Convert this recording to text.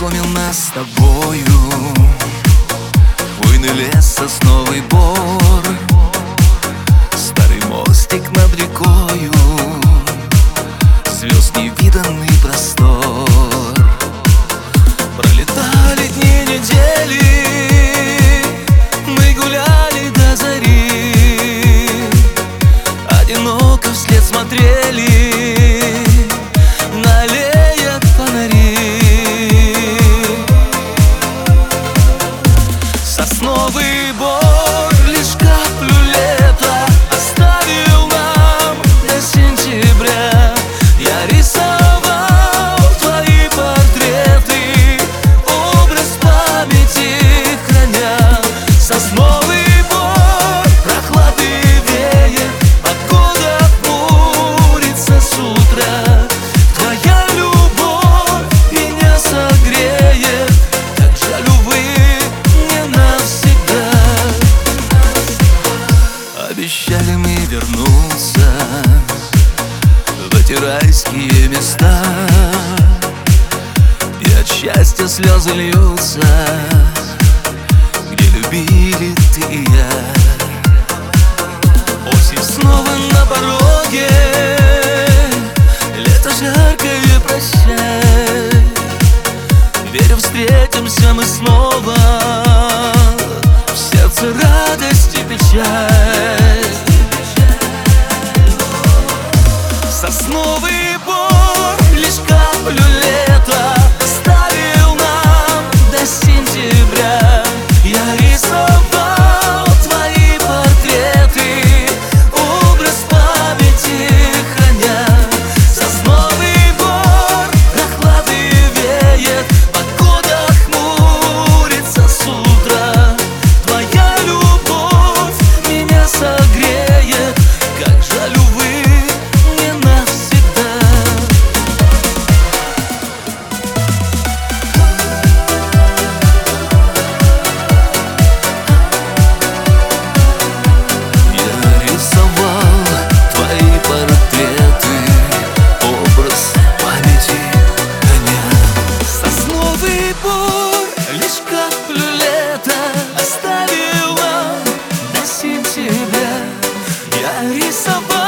познакомил нас с тобою. Буйный лес, сосновый бор, старый мостик над рекою, звезд невиданный простор. Пролетали дни, недели, мы гуляли до зари, одиноко вслед смотрели на аллеях фонари. Сосновый бор, лишь каплю лета оставил нам до сентября. Я рисовал твои портреты, образ памяти храня. Сосновый бор, прохлады веет, погода хмурится с утра. Твоя любовь меня согреет, как жаль, увы, не навсегда. Обещали мы вернуться в эти райские места, и от счастья слезы льются, где любили ты и я. Осень снова на пороге, лето жаркое, прощай. Верю, встретимся мы снова, в сердце радость и печаль. Сосновый бор, лишь каплю лета оставил нам до сентября. Я рисовал твои портреты, образ памяти храня. Сосновый бор, прохлады веет, погода хмурится с утра. Твоя любовь меня согреет, как жаль, увы, не навсегда. Я рисовал твои портреты, образ памяти храня. Сосновый бор, лишь каплю лета оставил нам до сентября. Я рисовал